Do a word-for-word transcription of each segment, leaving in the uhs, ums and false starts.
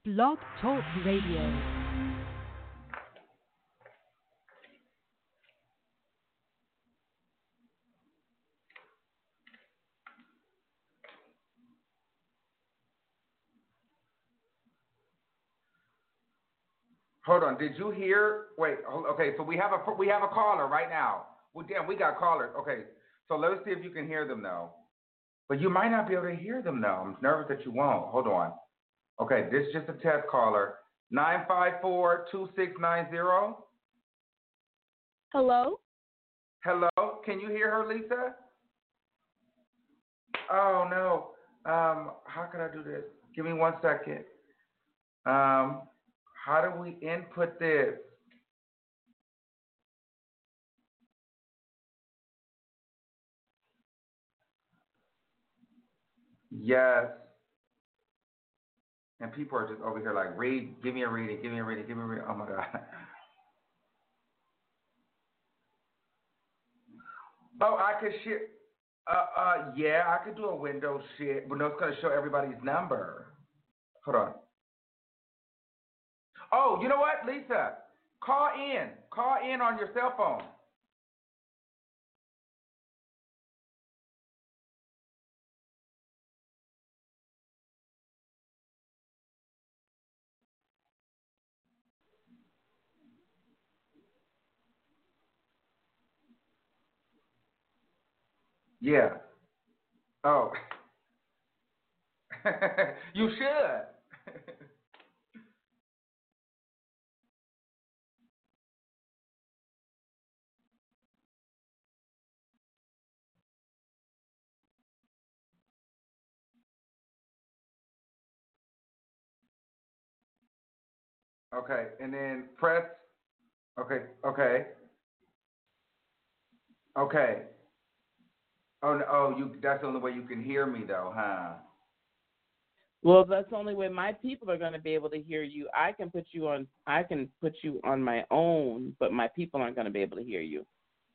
Blog Talk Radio. Hold on. Did you hear? Wait. Okay. So we have a we have a caller right now. Well, damn, we got callers. Okay. So let's see if you can hear them though. But you might not be able to hear them though. I'm nervous that you won't. Hold on. Okay. This is just a test caller. Nine five four two six nine zero. Hello. Hello. Can you hear her, Lisa? Oh no. Um. How can I do this? Give me one second. Um. How do we input this? Yes. And people are just over here like, read, give me a reading, give me a reading, give me a reading. Oh my God. Oh, I could share. Uh, uh, yeah, I could do a window shit, but no, it's gonna show everybody's number. Hold on. Oh, you know what, Lisa? Call in. Call in on your cell phone. Yeah. Oh. You should. Okay, and then press. Okay, okay, okay. Oh, no, oh, you. That's the only way you can hear me, though, huh? Well, that's the only way my people are going to be able to hear you. I can put you on. I can put you on my own, but my people aren't going to be able to hear you.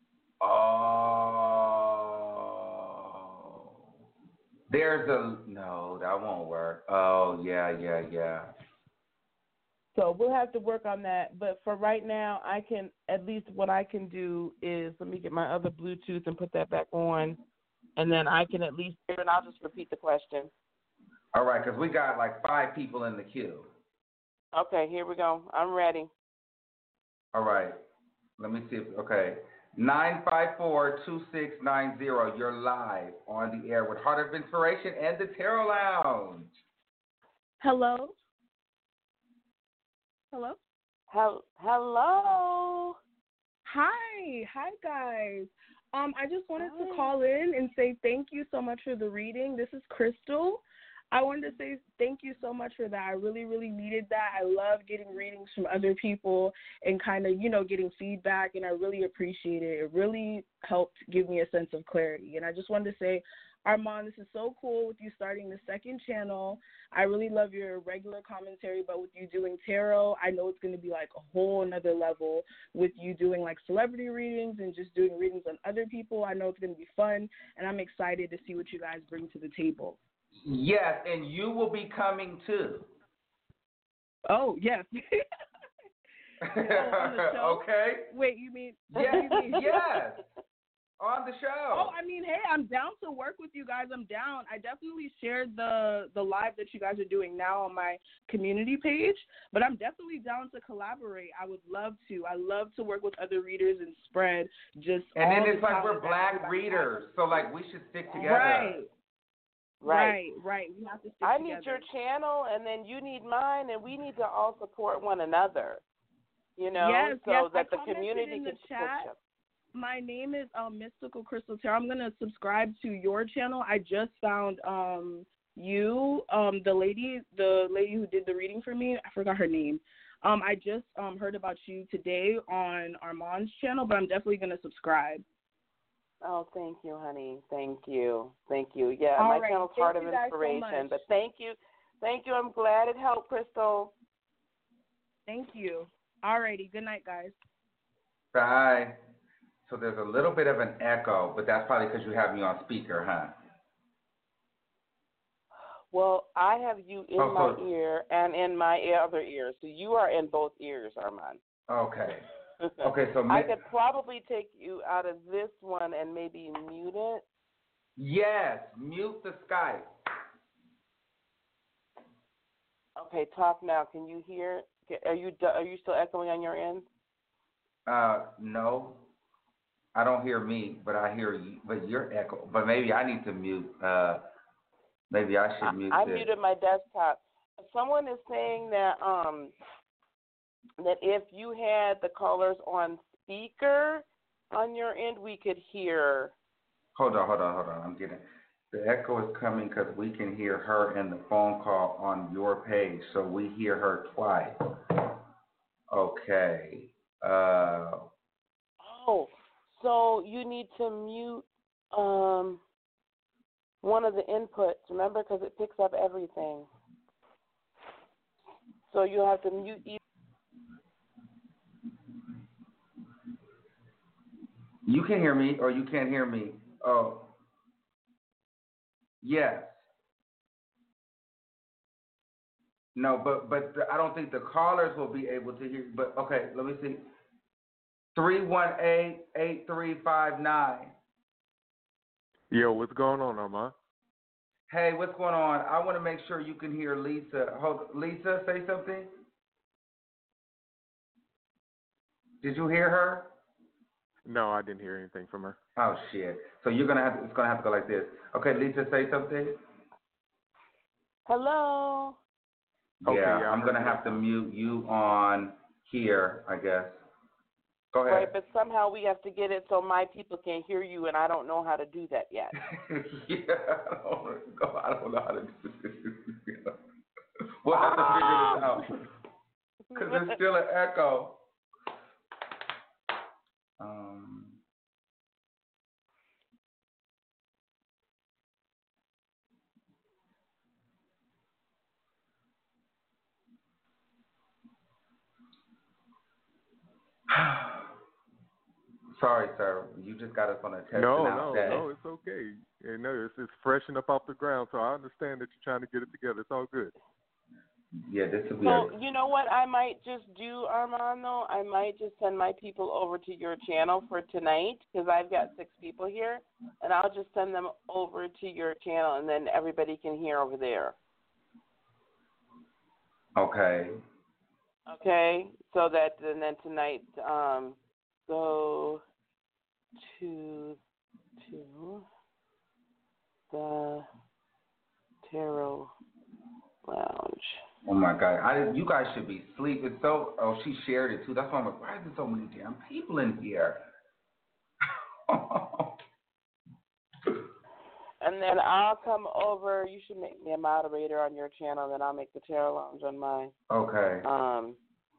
Oh, there's a no. That won't work. Oh, yeah, yeah, yeah. So we'll have to work on that. But for right now, I can at least what I can do is let me get my other Bluetooth and put that back on, and then I can at least hear, and I'll just repeat the question. All right, because we got like five people in the queue. Okay, here we go. I'm ready. All right. Let me see if, okay. nine five four two six nine zero. You're live on the air with Heart of Inspiration and the Tarot Lounge. Hello. Hello. Hel- Hello. Hi. Hi, guys. Um, I just wanted Hi. to call in and say thank you so much for the reading. This is Crystal. I wanted to say thank you so much for that. I really, really needed that. I love getting readings from other people and kind of, you know, getting feedback, and I really appreciate it. It really helped give me a sense of clarity. And I just wanted to say, Armand, this is so cool with you starting the second channel. I really love your regular commentary, but with you doing tarot, I know it's going to be like a whole another level with you doing like celebrity readings and just doing readings on other people. I know it's going to be fun, and I'm excited to see what you guys bring to the table. Yes, and you will be coming too. Oh, yes. Oh, on the show? Okay. Wait, you mean? Yes, you mean yes. On the show. Oh, I mean, hey, I'm down to work with you guys. I'm down. I definitely shared the the live that you guys are doing now on my community page, but I'm definitely down to collaborate. I would love to. I love to work with other readers and spread just and all then the it's like we're talent that black everybody readers, has. so like we should stick together. Right. Right. Right, right. We have to stick I together. need your channel, and then you need mine, and we need to all support one another. You know, yes, so yes. that I the community in can the support chat. you. My name is um, Mystical Crystal Tarot. I'm gonna subscribe to your channel. I just found um you, um the lady, the lady who did the reading for me. I forgot her name. Um, I just um heard about you today on Armand's channel, but I'm definitely gonna subscribe. Oh, thank you, honey. Thank you. Thank you. Yeah, All my right. channel's Thank Heart of you guys so Inspiration. much. But thank you. Thank you. I'm glad it helped, Crystal. Thank you. All righty. Good night, guys. Bye. So there's a little bit of an echo, but that's probably because you have me on speaker, huh? Well, I have you in Oh, my so- ear and in my other ear, so you are in both ears, Armand. Okay. Okay, so I ma- could probably take you out of this one and maybe mute it. yes, mute the Skype. Okay, talk now. Can you hear? Are you are you still echoing on your end? Uh, no, I don't hear me, but I hear you. But you're echo. But maybe I need to mute. Uh, maybe I should mute I, I this. muted my desktop. Someone is saying that um that if you had the callers on speaker on your end, we could hear. Hold on, hold on, hold on. I'm getting the echo is coming because we can hear her in the phone call on your page, so we hear her twice. Okay. Uh, Oh, so you need to mute um one of the inputs. Remember, because it picks up everything. So you have to mute each. you can hear me, or you can't hear me. Oh, yes. No, but but the, I don't think the callers will be able to hear. But okay, let me see. Three one eight eight three five nine. Yo, what's going on, Armand? Hey, what's going on? I want to make sure you can hear Lisa. Hold, Lisa, say something. Did you hear her? No, I didn't hear anything from her. Oh shit! So you're gonna have to, it's gonna have to go like this. Okay, Lisa, say something. Hello. Okay, Yeah, yeah, I I'm heard gonna you have to now. mute you on here, I guess. Go ahead. Right, but somehow we have to get it so my people can hear you, and I don't know how to do that yet. yeah, I don't, know, I don't know how to do this. We'll have to figure this out because there's still an echo. Um. Sorry, sir. You just got us on a test No, out no, that. no, it's okay. You know, it's, it's freshened up off the ground, so I understand that you're trying to get it together. It's all good. Yeah, this will be. So, a, you know what I might just do, Armand, though? I might just send my people over to your channel for tonight, because I've got six people here, and I'll just send them over to your channel, and then everybody can hear over there. Okay. Okay? So that, and then tonight, um, go to, to the Tarot Lounge. Oh my God! I you guys should be asleep. It's so. Oh, she shared it too. That's why I'm like, why is there so many damn people in here? And then I'll come over. You should make me a moderator on your channel, then I'll make the Tarot Lounge on mine. Okay. Um.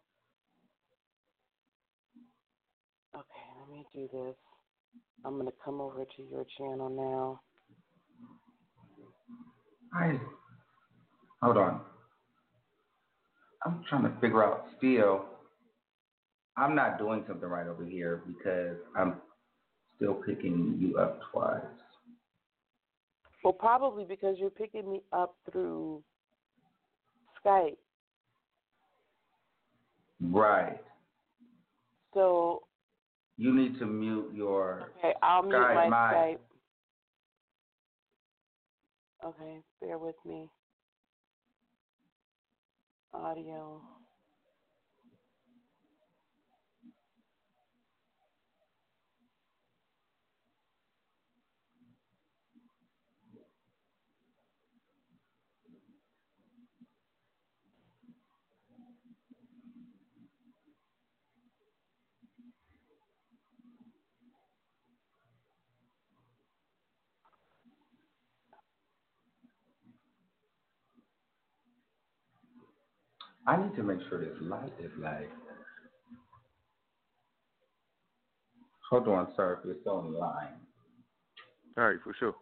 Okay, let me do this. I'm gonna come over to your channel now. I. Hold on. I'm trying to figure out still. I'm not doing something right over here because I'm still picking you up twice. Well, probably because you're picking me up through Skype. Right. So. You need to mute your. Okay, I'll mute Skype, my, my Skype. Okay, bear with me. Audio. I need to make sure this light is light. Hold on, sir, if you're still on the line. All right, for sure.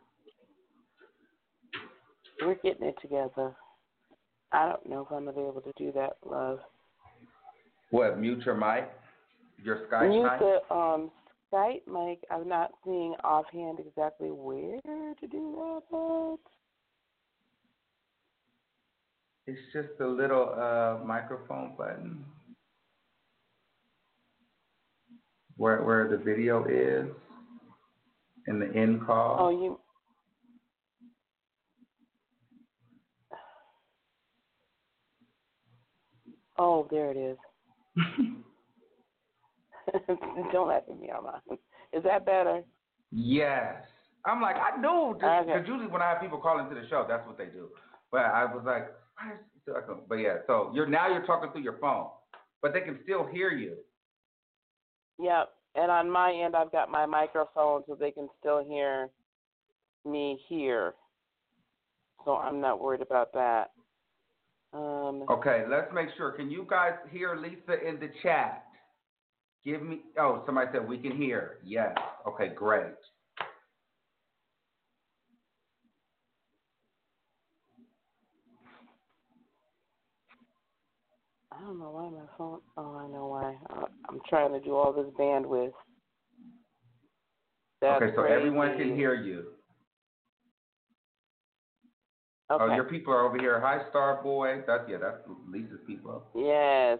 We're getting it together. I don't know if I'm going to be able to do that, love. What, mute your mic? Your Skype Mute mic? the um, Skype mic. I'm not seeing offhand exactly where to do that at. It's just a little uh, microphone button where where the video is in the end call. Oh, you. Oh, there it is. Don't laugh at me, Armand. Is that better? Yes. I'm like, I knew, because Okay. usually when I have people call into the show, that's what they do. But I was like, why is it still- but yeah, so you're now you're talking through your phone, but they can still hear you. Yep. And on my end, I've got my microphone so they can still hear me here. So I'm not worried about that. Um, Okay, let's make sure. Can you guys hear Lisa in the chat? Give me, oh, somebody said we can hear. Yes. Okay, great. I don't know why my phone. Oh, I know why. Uh, I'm trying to do all this bandwidth. That's okay, so crazy. everyone can hear you. Okay. Oh, your people are over here. Hi, Star Boy. That's yeah, that's Lisa's people. Yes.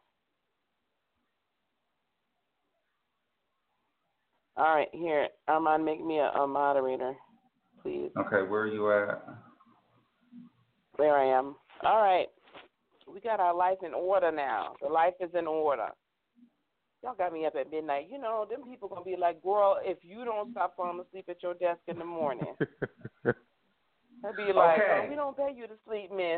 All right, here, Armand, make me a, a moderator, please. Okay, where are you at? There I am. All right. We got our life in order now. The life is in order. Y'all got me up at midnight. You know, them people going to be like, girl, if you don't stop falling asleep at your desk in the morning. They'll be like, Okay. oh, we don't pay you to sleep, miss.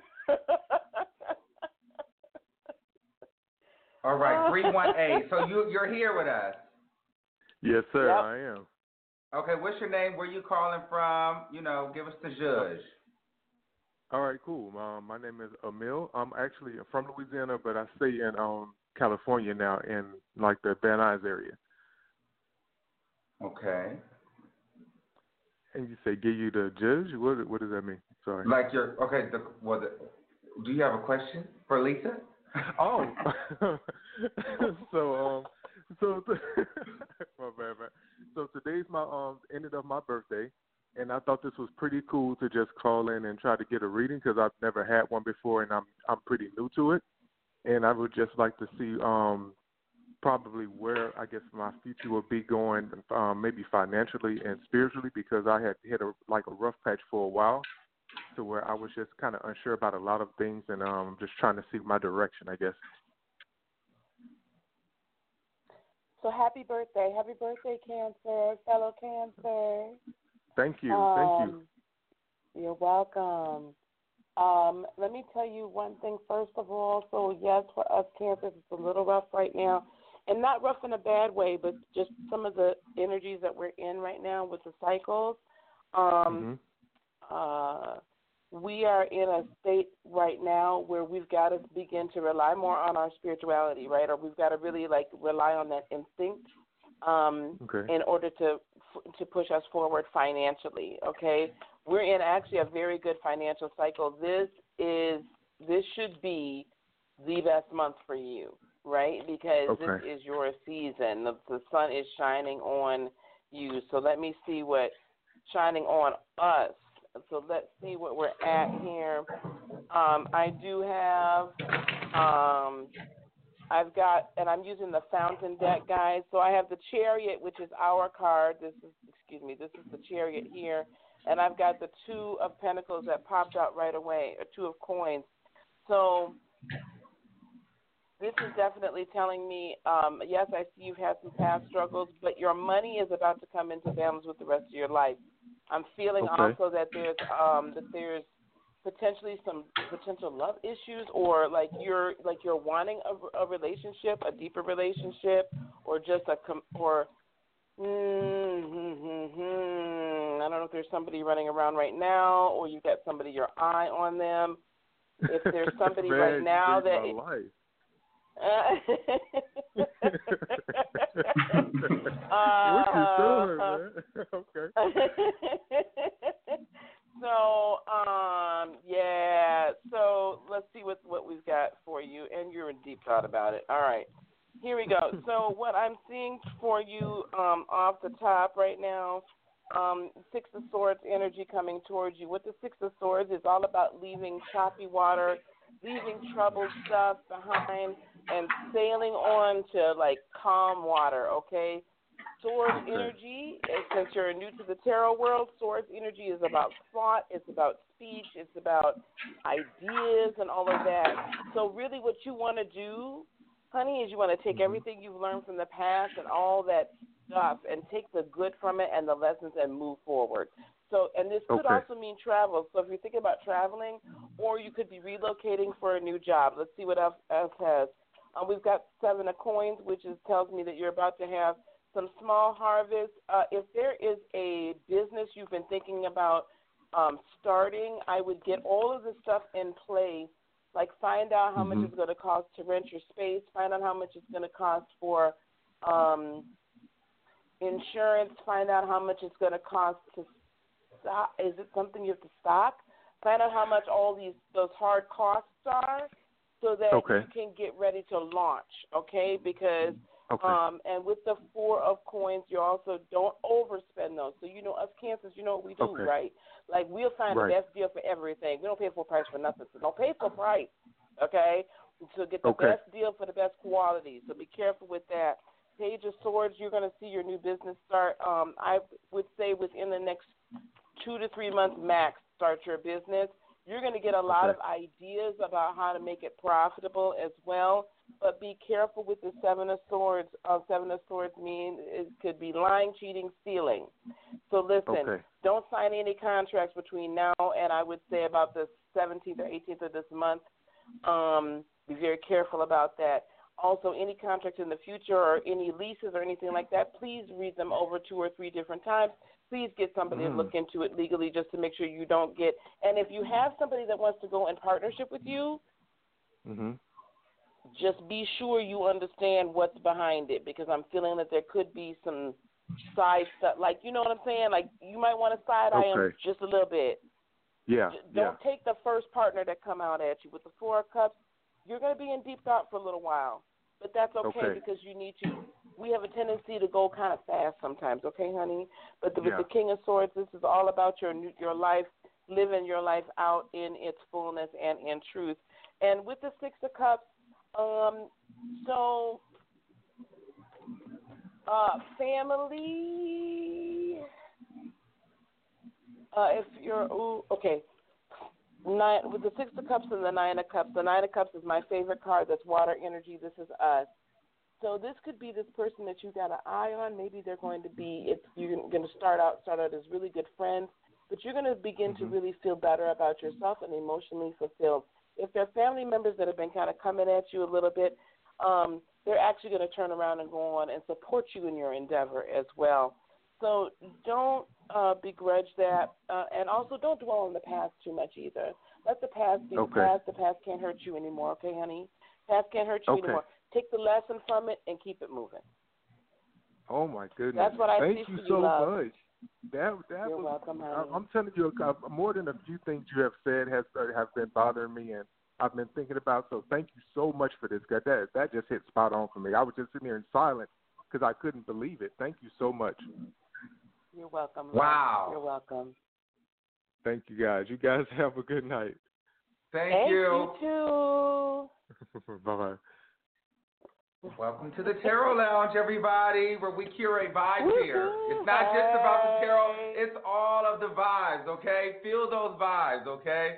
All right, three one eight. So you, you're here with us. Yes, sir, Yep. I am. Okay, what's your name? Where you calling from? You know, give us the zhuzh. All right, cool. Um, my name is Emil. I'm actually from Louisiana, but I stay in um California now, in like the Van Nuys area. Okay. And you say give you the judge? What what does that mean? Sorry. Like you're, okay, the, well, the, do you have a question for Lisa? Oh, so um, so my bad, man. So today's my um ended of my birthday, and I thought this was pretty cool to just call in and try to get a reading because I've never had one before, and I'm I'm pretty new to it, and I would just like to see um probably where I guess my future will be going, um maybe financially and spiritually, because I had hit a like a rough patch for a while, to where I was just kind of unsure about a lot of things, and um just trying to see my direction, I guess. So happy birthday. Happy birthday, Cancer, fellow Cancer. Thank you. Um, Thank you. You're welcome. Um, let me tell you one thing first of all. So, yes, for us Cancers, it's a little rough right now. And not rough in a bad way, but just some of the energies that we're in right now with the cycles. Um, Mm-hmm. uh, we are in a state right now where we've got to begin to rely more on our spirituality, right? Or we've got to really, like, rely on that instinct um, Okay. in order to to push us forward financially, okay? We're in actually a very good financial cycle. This is this should be the best month for you, right? Because Okay. this is your season. The, the sun is shining on you. So let me see what shining on us. So let's see what we're at here. Um, I do have, um, I've got, and I'm using the fountain deck, guys. So I have the Chariot, which is our card. This is, excuse me, this is the Chariot here. And I've got the Two of Pentacles that popped out right away, or Two of Coins. So this is definitely telling me, um, yes, I see you've had some past struggles, but your money is about to come into balance with the rest of your life. I'm feeling Okay. also that there's um, that there's potentially some potential love issues, or like you're like you're wanting a, a relationship, a deeper relationship, or just a com- or mm-hmm, I don't know if there's somebody running around right now, or you got somebody your eye on them. If there's somebody Man, right now you that made my life. uh, what you doing, uh, man? Okay. So, um, yeah. So let's see what what we've got for you, and you're in deep thought about it. All right, here we go. So what I'm seeing for you, um, off the top right now, um, Six of Swords energy coming towards you. With the Six of Swords, it's all about leaving choppy water, leaving troubled stuff behind, and sailing on to, like, calm water, okay? Swords Okay. energy, since you're new to the tarot world, Swords energy is about thought, it's about speech, it's about ideas and all of that. So really what you want to do, honey, is you want to take everything you've learned from the past and all that stuff and take the good from it and the lessons and move forward. So, and this could Okay. also mean travel. So if you're thinking about traveling, or you could be relocating for a new job. Let's see what else, else has. Um, we've got Seven of Coins, which is, tells me that you're about to have some small harvest. Uh, if there is a business you've been thinking about um, starting, I would get all of the stuff in place. Like find out how Mhm. much it's going to cost to rent your space. Find out how much it's going to cost for um, insurance. Find out how much it's going to cost to stock. Is it something you have to stock? Find out how much all these those hard costs are, so that Okay. you can get ready to launch. Okay, because Okay. um, and with the Four of Coins, you also don't overspend those. So you know us Cancers, you know what we do, Okay. right? Like we'll find Right. the best deal for everything. We don't pay full price for nothing. So don't pay full price. Okay, so get the Okay. best deal for the best quality. So be careful with that. Page of Swords, you're going to see your new business start. Um, I would say within the next two to three months max, start your business. You're going to get a lot Okay. of ideas about how to make it profitable as well. But be careful with the Seven of Swords. Uh, Seven of Swords means it could be lying, cheating, stealing. So listen, Okay. don't sign any contracts between now and I would say about the seventeenth or eighteenth of this month. Um, be very careful about that. Also, any contracts in the future or any leases or anything like that, please read them over two or three different times. Please get somebody to Mm. look into it legally just to make sure you don't get. And if you have somebody that wants to go in partnership with you, Mhm. just be sure you understand what's behind it, because I'm feeling that there could be some side stuff. Like, you know what I'm saying? Like, you might want to side eye them Okay. just a little bit. Yeah. J- Yeah. Don't take the first partner that come out at you. With the Four of Cups, you're going to be in deep thought for a little while. But that's okay, Okay. because you need to. We have a tendency to go kind of fast sometimes, okay, honey? But the, with Yeah. the King of Swords, this is all about your your life, living your life out in its fullness and in truth. And with the Six of Cups, um, so uh, family. Uh, if you're ooh, okay. Nine, with the Six of Cups and the Nine of Cups. The Nine of Cups is my favorite card. That's water energy. This is us. So this could be this person that you got an eye on. Maybe they're going to be, if you're going to start out, start out as really good friends, but you're going to begin Mm-hmm. to really feel better about yourself and emotionally fulfilled. If they're family members that have been kind of coming at you a little bit, um, they're actually going to turn around and go on and support you in your endeavor as well. So don't uh, begrudge that, uh, and also don't dwell on the past too much either. Let the past be Okay. the past. The past can't hurt you anymore, okay, honey? Past can't hurt you Okay. anymore. Take the lesson from it and keep it moving. Oh my goodness. That's what I Thank see you for you, so love. much. That that You're was. welcome, I- honey. I'm telling you, uh, more than a few things you have said has uh, have been bothering me, and I've been thinking about. So thank you so much for this. That that, that just hit spot on for me. I was just sitting here in silence because I couldn't believe it. Thank you so much. You're welcome. love. Wow. You're welcome. Thank you guys. You guys have a good night. Thank, Thank you. you too. Bye bye. Welcome to the Tarot Lounge, everybody, where we curate vibes here. Woo-hoo. It's not just about the tarot, Hey. it's all of the vibes, okay? Feel those vibes, okay?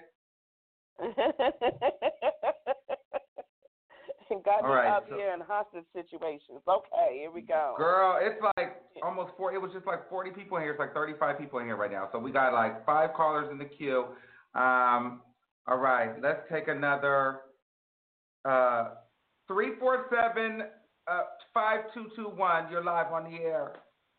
Got me All right, up so- here in hostage situations. Okay, here we go. Girl, it's like almost four. It was just like forty people in here. It's like thirty-five people in here right now. So we got like five callers in the queue. Um, all right, let's take another uh, three four seven uh, five two two one. You're live on the air.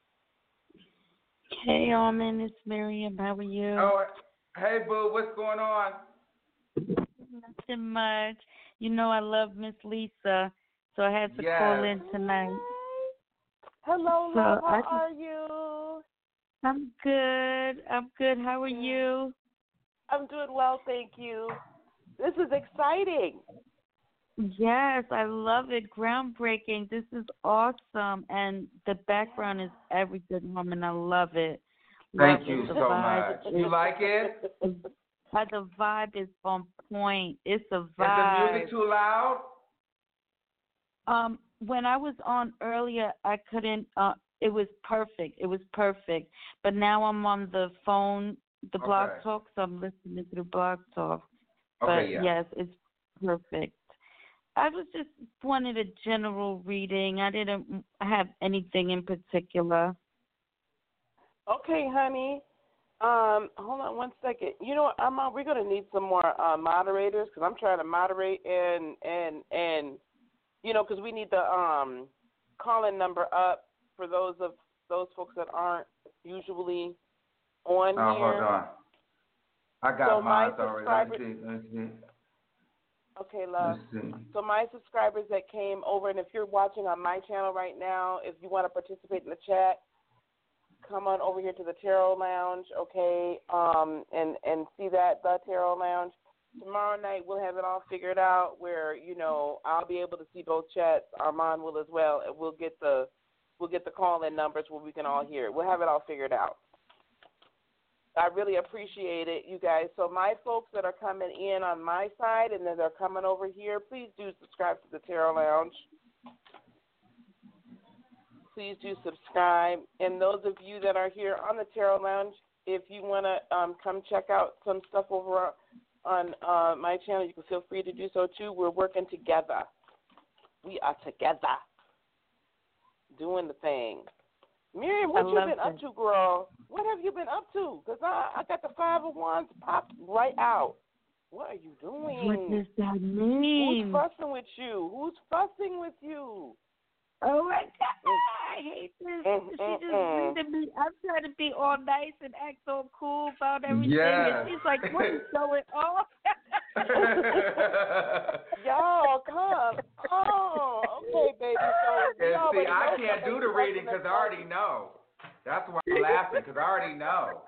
Hey, Almond, it's Miriam. How are you? Oh, hey, boo, what's going on? Nothing much. You know I love Miss Lisa, so I had to Yes. call in tonight. Hello, So love. How I just- are you? I'm good. I'm good. How are you? I'm doing well, thank you. This is exciting. Yes, I love it. Groundbreaking. This is awesome. And the background is every good woman. I love it. Love Thank it. you The so vibe much. is, You like it? uh, the vibe is on point. It's a Is the vibe. music too loud? Um, when I was on earlier, I couldn't. Uh, it was perfect. It was perfect. But now I'm on the phone, the blog Okay. talk, so I'm listening to the blog talk. Okay, But yeah. yes, it's perfect. I was just wanted a general reading. I didn't have anything in particular. Okay, honey. Um, hold on one second. You know what, Armand, we're gonna need some more uh, moderators because I'm trying to moderate and and and you know because we need the um call-in number up for those of those folks that aren't usually on Oh, here. hold on. I got So my mine already. Let's see. Let's see. Okay, love. Let's see. So my subscribers that came over, and if you're watching on my channel right now, if you want to participate in the chat, come on over here to the Tarot Lounge, okay, um, and, and see that, the Tarot Lounge. Tomorrow night we'll have it all figured out where, you know, I'll be able to see both chats. Armand will as well, and we'll get the we'll get the call-in numbers where we can all hear it. We'll have it all figured out. I really appreciate it, you guys. So my folks that are coming in on my side and that are coming over here, please do subscribe to the Tarot Lounge. Please do subscribe. And those of you that are here on the Tarot Lounge, if you want to um, come check out some stuff over on uh, my channel, you can feel free to do so too. We're working together. We are together doing the thing. Miriam, what I you love been up it. to, girl? What have you been up to? Because I, I got the Five of Wands popped right out. What are you doing? What does that mean? Who's fussing with you? Who's fussing with you? Oh my God, I hate this. Mm, She mm, just mm. reading me. I'm trying to be all nice and act all cool about everything, Yes. and she's like, "What is going on?" Y'all, come. Oh, okay, baby. So we And see, already I know can't do somebody's the reading fussing because I us. already know. That's why I'm laughing, because I already know.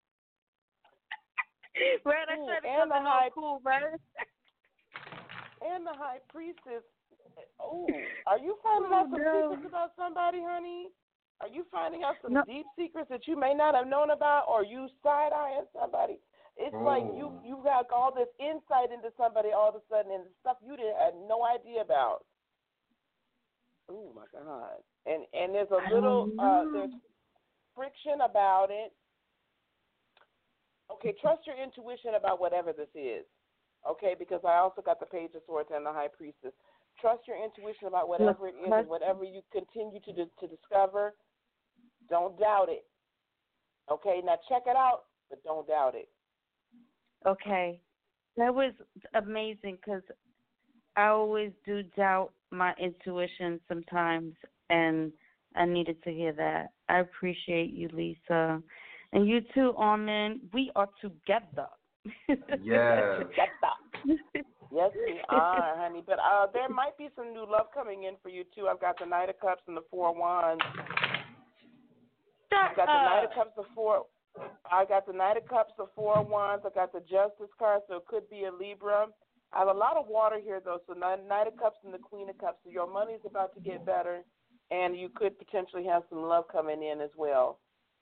Right, I Ooh, try to and come the in all high- cool, right? And the high priestess. Oh, are you finding out some No. secrets about somebody, honey? Are you finding out some No. deep secrets that you may not have known about, or you side eyeing somebody? It's like you Oh. you got all this insight into somebody all of a sudden, and stuff you didn't had no idea about. Oh my God! And and there's a I little don't uh, know. there's friction about it. Okay, trust your intuition about whatever this is. Okay, because I also got the Page of Swords and the High Priestess. Trust your intuition about whatever it is, and whatever you continue to to discover. Don't doubt it. Okay, now check it out, but don't doubt it. Okay, that was amazing because I always do doubt my intuition sometimes, and I needed to hear that. I appreciate you, Lisa, and you too, Armin. We are together. Yes. Together. Yes, we are, honey. But uh, there might be some new love coming in for you too. I've got the Knight of Cups and the Four of Wands. I got the Knight of Cups, the four. I got the Knight of Cups, the Four of Wands. I got the Justice card, so it could be a Libra. I have a lot of water here, though, so Knight of Cups and the Queen of Cups. So your money's about to get better, and you could potentially have some love coming in as well.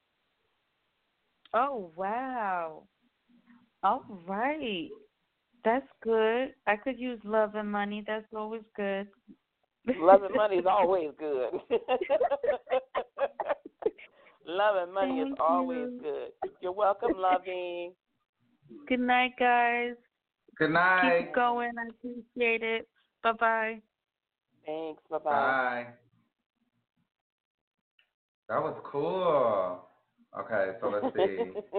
Oh, wow. All right. That's good. I could use love and money. That's always good. Love and money is always good. Love and money Thank is always you. good. You're welcome, loving. Good night, guys. Good night. Keep it going. I appreciate it. Bye-bye. Thanks. Bye-bye. Bye. That was cool. Okay, so let's see.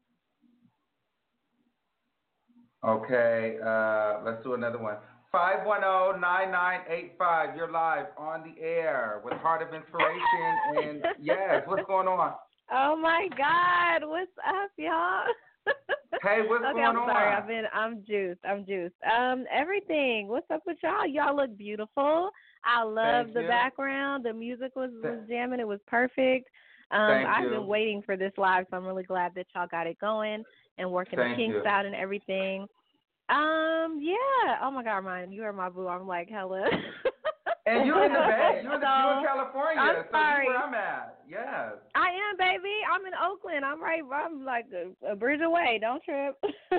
Okay, uh, let's do another one. five one zero, nine nine eight five. You're live on the air with Heart of Inspiration. And yes, what's going on? Oh my God, what's up, y'all? Hey, what's okay, going I'm on? sorry. I've been. I'm juiced. I'm juiced. Um, everything. What's up with y'all? Y'all look beautiful. I love Thank the you. background. The music was, was Th- jamming. It was perfect. Um, Thank I've you. been waiting for this live, so I'm really glad that y'all got it going and working Thank the kinks you. out and everything. Um, yeah. Oh my God, Ryan, you are my boo. I'm like hella. And you're in the Bay. You're in, So, you're in California. I'm so sorry. you where I'm at. Yes. I am, baby. I'm in Oakland. I'm right. I'm like a, a bridge away. Don't trip.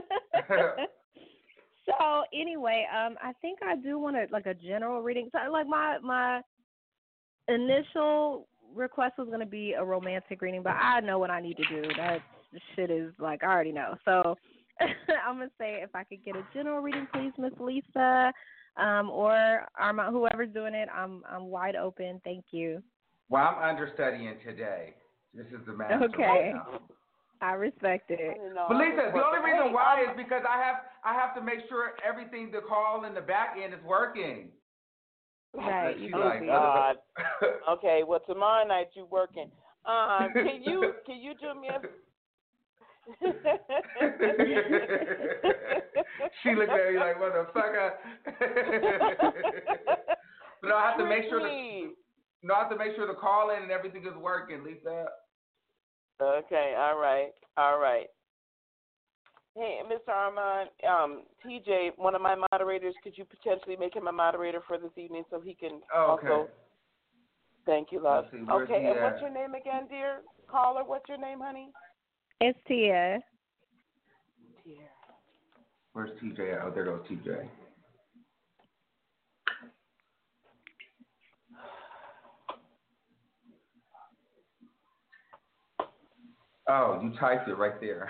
So anyway, um, I think I do want to like a general reading. So like my my initial request was gonna be a romantic reading, but I know what I need to do. That shit is like I already know. So I'm gonna say if I could get a general reading, please, Miss Lisa, um, or Armand, whoever's doing it. I'm I'm wide open. Thank you. Well, I'm understudying today. This is the master. Okay. Right now. I respect it. But Lisa, the only reason why is because I have I have to make sure everything, the call in the back end is working. Right. She's You like, busy. God. Okay. Well, tomorrow night you working. Um, can you can you do me a She looked at me like, motherfucker. But no, I have to make sure the no, I have to make sure the call in and everything is working, Lisa. Okay, all right, all right. Hey, Mister Armand, um, T J, one of my moderators, could you potentially make him a moderator for this evening so he can oh, okay. also? Thank you, love. See, okay, and at? what's your name again, dear caller? What's your name, honey? It's Tia. Tia. Where's T J at? Oh, there goes T J. Oh, you typed it right there.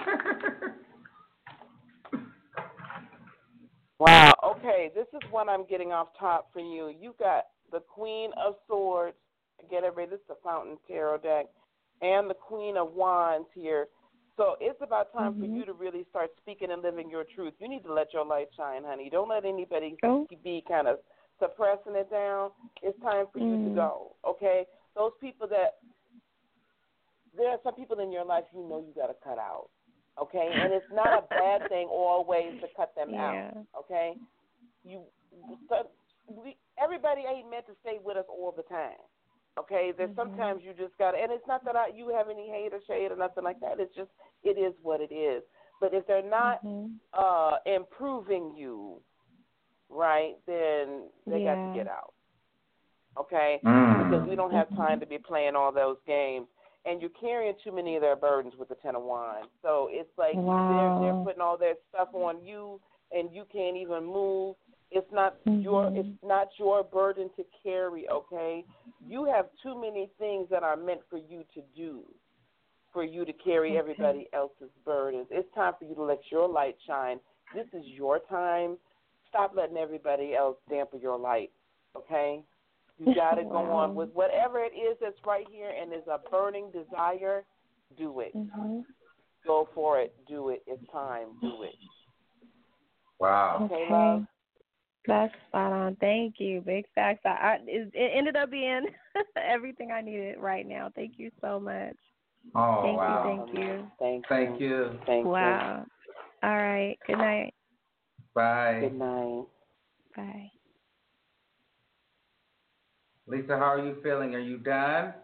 Wow. Okay, this is one I'm getting off top for you. You got the Queen of Swords. Get it ready. This is the Fountain Tarot deck, and the Queen of Wands here. So it's about time mm-hmm. for you to really start speaking and living your truth. You need to let your light shine, honey. Don't let anybody oh. be kind of suppressing it down. It's time for mm. you to go. Okay, those people that. There are some people in your life you know you got to cut out, okay? And it's not a bad thing always to cut them yeah. out, okay? You, so we, everybody ain't meant to stay with us all the time, okay? There's mm-hmm. sometimes you just got to, and it's not that I, you have any hate or shade or nothing like that. It's just, it is what it is. But if they're not mm-hmm. uh, improving you, right, then they yeah. got to get out, okay? Mm. Because we don't have time to be playing all those games. And you're carrying too many of their burdens with the Ten of Wands. So it's like wow. they're, they're putting all their stuff on you, and you can't even move. It's not mm-hmm. your it's not your burden to carry, okay? You have too many things that are meant for you to do, for you to carry okay. everybody else's burdens. It's time for you to let your light shine. This is your time. Stop letting everybody else dampen your light, okay? You got to go wow. on with whatever it is that's right here and is a burning desire, do it. Mm-hmm. Go for it. Do it. It's time. Do it. Wow. Okay, okay. love? That's spot on. Thank you. Big facts. I, I, it, it ended up being everything I needed right now. Thank you so much. Oh, thank wow. you. Thank you. Thank, thank you. Thank wow. you. All right. Good night. Bye. Good night. Bye. Lisa, how are you feeling? Are you done?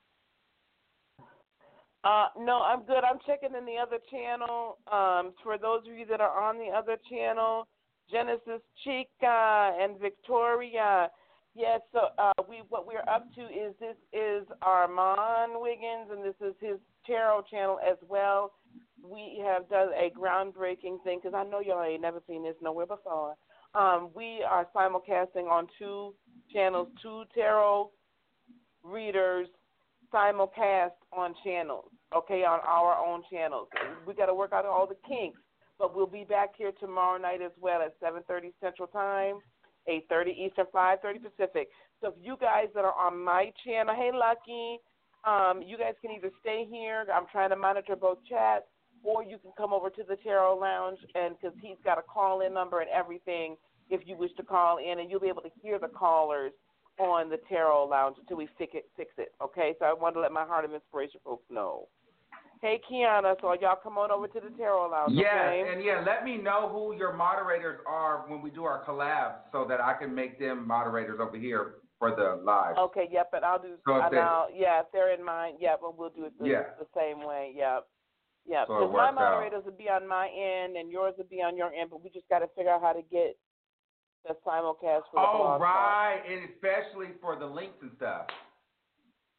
Uh, no, I'm good. I'm checking in the other channel. Um, for those of you that are on the other channel, Genesis Chica and Victoria. Yes, so uh, we what we're up to is this is Armand Wiggins, and this is his tarot channel as well. We have done a groundbreaking thing because I know y'all ain't never seen this nowhere before. Um, we are simulcasting on two channels, two tarot readers simulcast on channels, okay, on our own channels. We got to work out all the kinks, but we'll be back here tomorrow night as well at seven thirty Central Time, eight thirty Eastern, five thirty Pacific. So if you guys that are on my channel, hey, Lucky, um, you guys can either stay here. I'm trying to monitor both chats, or you can come over to the Tarot Lounge, and because he's got a call-in number and everything, if you wish to call in, and you'll be able to hear the callers on the Tarot Lounge until we fix it, fix it, okay? So I wanted to let my Heart of Inspiration folks know. Hey, Kiana, so y'all come on over to the Tarot Lounge, yes, okay? and yeah, let me know who your moderators are when we do our collab so that I can make them moderators over here for the live. Okay, yep, and I'll do, so and I'll, yeah, if they're in mine, yep, and we'll do it the, yeah. the same way, yep. Yeah, so because my moderators out. will be on my end and yours will be on your end, but we just got to figure out how to get the simulcast for the Oh, blog right, talk. And especially for the links and stuff.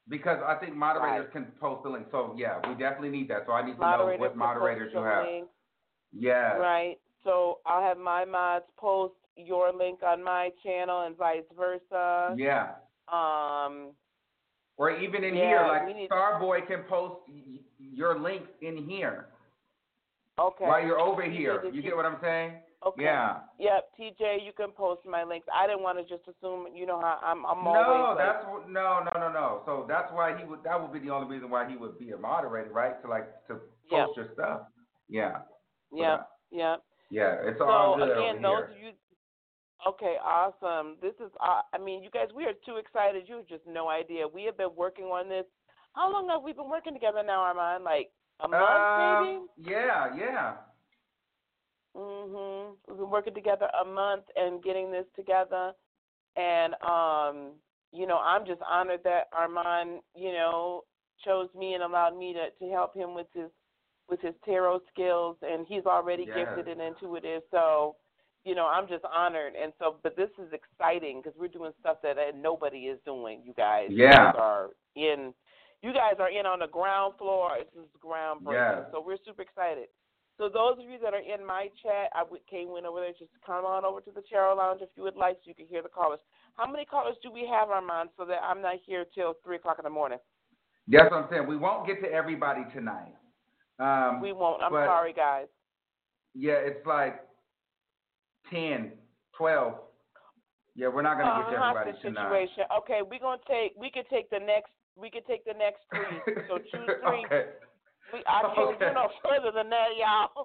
Because I think moderators Right. can post the link. So yeah, we definitely need that. So I need to Moderator know what can moderators post you the have. link. Yes. Right. So I'll have my mods post your link on my channel and vice versa. Yeah. Um. Or even in yeah, here, we like need- Starboy can post y- your link in here Okay. while you're over T J, here. did You get what I'm saying? Okay. Yeah. Yep. T J, you can post my links. I didn't want to just assume. You know how I'm. I'm No, always. like, that's wh- no, no, no, no. So that's why he would. That would be the only reason why he would be a moderator, right? To like to Yeah. post your stuff. Yeah. Yeah. Yeah. Yeah. It's So all good again, over those here. of you. Okay, awesome. This is. Uh, I mean, you guys, we are too excited. You have just no idea. We have been working on this. How long have we been working together now, Armand? Like a month, Um, maybe. Yeah. Yeah. Mhm. We've been working together a month and getting this together, and um, you know, I'm just honored that Armand, you know, chose me and allowed me to to help him with his with his tarot skills, and he's already Yes. gifted and intuitive. So, you know, I'm just honored, and so, but this is exciting because we're doing stuff that uh, nobody is doing. You guys, Yeah. you guys are in. You guys are in on the ground floor. This is groundbreaking. Yes. So we're super excited. So those of you that are in my chat, I would, came in over there. Just come on over to the Tarot Lounge if you would like, so you can hear the callers. How many callers do we have, Armand, so that I'm not here till three o'clock in the morning? That's what I'm saying. We won't get to everybody tonight. Um, We won't. I'm but, sorry, guys. Yeah, it's like ten, twelve. Yeah, we're not gonna get to Uh, everybody hostage tonight. situation. Okay, we're gonna take. We could take the next. We could take the next three. So choose three. Okay. We, I can't Okay. do no further than that, y'all.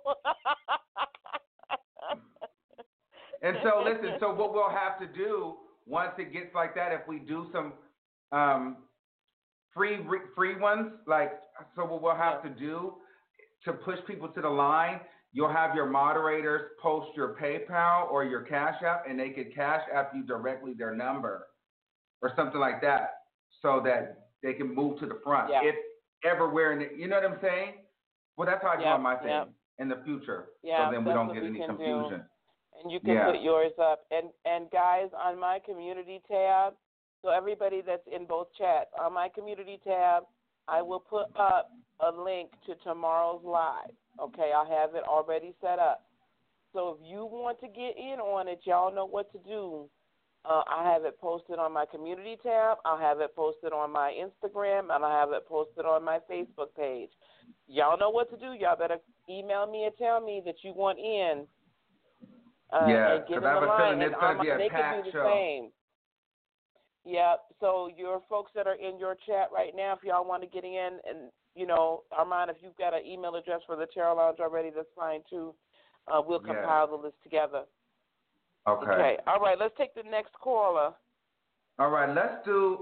And so listen, so what we'll have to do once it gets like that, if we do some um, free free ones, like so what we'll have to do to push people to the line, you'll have your moderators post your PayPal or your Cash App, and they could Cash App you directly their number or something like that, so that they can move to the front. Yeah. If ever we're in, the, you know what I'm saying? Well, that's how I do Yep, on my thing yep. in the future, Yeah, so then we that's don't what get we any can do. confusion. And you can Yeah. put yours up. And and guys, on my community tab, so everybody that's in both chats, on my community tab, I will put up a link to tomorrow's live. Okay, I have it already set up. So if you want to get in on it, y'all know what to do. Uh, I have it posted on my community tab. I'll have it posted on my Instagram, and I have it posted on my Facebook page. Y'all know what to do. Y'all better email me and tell me that you want in. Uh, Yeah, and get in 'cause I have the a feeling line, it's and gonna Armand, be a they can packed do the show. same. Yep. So your folks that are in your chat right now, if y'all want to get in, and you know, Armand, if you've got an email address for the Tarot Lounge already, that's fine too. Uh, we'll Yeah. compile the list together. Okay. Okay. All right. Let's take the next caller. All right, let's do